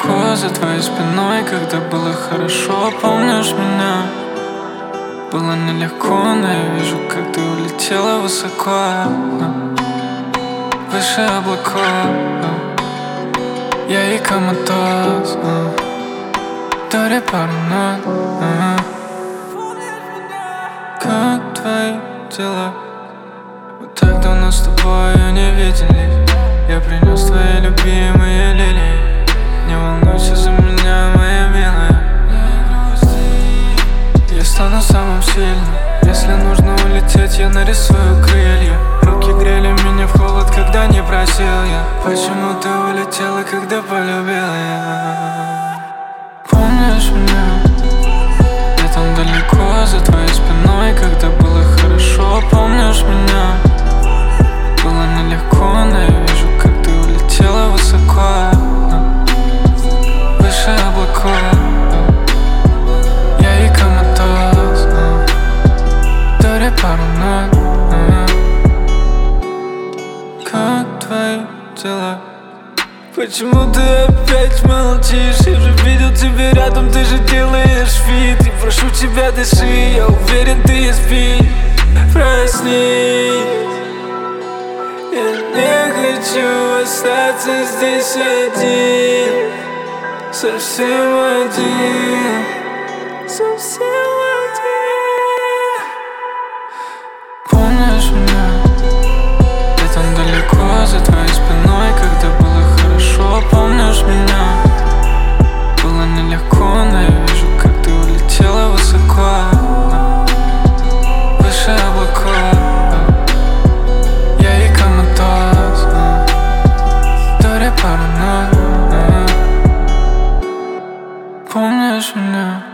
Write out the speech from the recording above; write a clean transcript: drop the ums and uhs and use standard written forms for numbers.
далеко за твоей спиной, когда было хорошо, помнишь меня? Было нелегко, но я вижу, как ты улетела высоко, выше облаков. Я и коматоз, Дори пару нот. Как твои дела? Вот так давно с тобой не виделись. Я принес твои любимые лилии. Не волнуйся за меня, моя милая. Я стану самым сильным. Если нужно улететь, я нарисую крылья. Руки грели меня в холод, когда не просил я. Почему ты улетела, когда полюбила я? Помнишь меня? Я там далеко за твоей спиной, когда было хорошо. Помнишь меня? Было нелегко, но я вижу, как ты улетела высоко, выше облаков. Я и коматоз, Дори пару нот. Как твои дела? Почему ты опять молчишь? Я же видел тебя рядом, ты же делаешь вид. И прошу тебя, дыши, я уверен, ты и спишь. Проснись. Я не хочу остаться здесь один. Совсем один. Совсем один. Помнишь меня? Я там далеко за твоей спиной, когда было хорошо. Помнишь меня? Было нелегко, но я вижу, как ты улетела высоко, выше облаков. Я и коматоз, Дори пару нот. Помнишь меня?